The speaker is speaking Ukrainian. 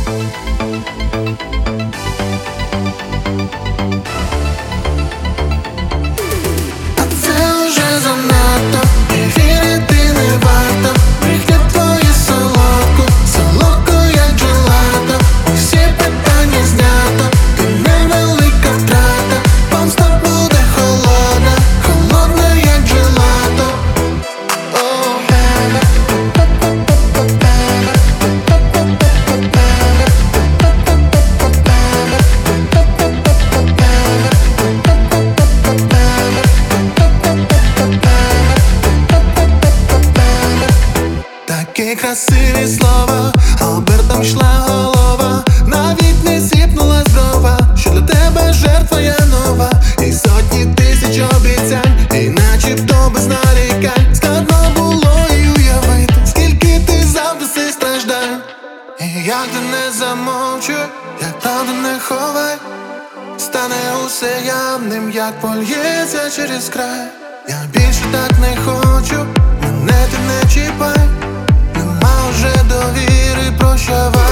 Такі красиві слова, обертом йшла голова, навіть не зіпнулась брова, що для тебе жертва я нова. І сотні тисяч обіцянь, і начебто без нарікань. Складно було і уявити, скільки ти завжди страждань. І як ти не замовчуй, як правду не ховай, стане усе явним, як польється через край. Я більше так не хочу, мене ти не чіпай. Нема вже довіри, прощавай.